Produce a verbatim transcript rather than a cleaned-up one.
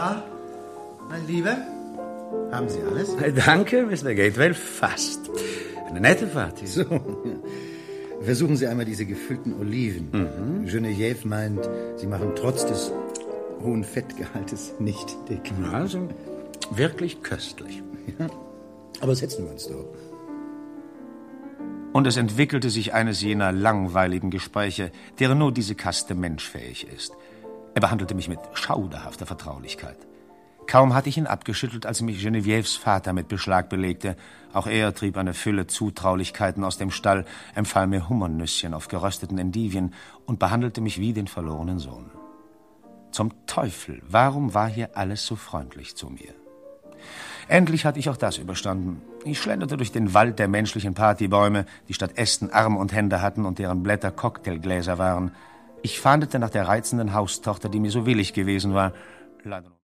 Na, mein Lieber, haben Sie alles? Danke, Mister Gatewell, fast. Eine nette Party. So, versuchen Sie einmal diese gefüllten Oliven. Mhm. Geneviève meint, sie machen trotz des hohen Fettgehaltes nicht dick. Also, wirklich köstlich. Ja. Aber setzen wir uns doch. Und es entwickelte sich eines jener langweiligen Gespräche, deren nur diese Kaste menschfähig ist. Er behandelte mich mit schauderhafter Vertraulichkeit. Kaum hatte ich ihn abgeschüttelt, als mich Genevieves Vater mit Beschlag belegte. Auch er trieb eine Fülle Zutraulichkeiten aus dem Stall, empfahl mir Hummernüsschen auf gerösteten Endivien und behandelte mich wie den verlorenen Sohn. Zum Teufel, warum war hier alles so freundlich zu mir? Endlich hatte ich auch das überstanden. Ich schlenderte durch den Wald der menschlichen Partybäume, die statt Ästen Arm und Hände hatten und deren Blätter Cocktailgläser waren. Ich fahndete nach der reizenden Haustochter, die mir so willig gewesen war. Leider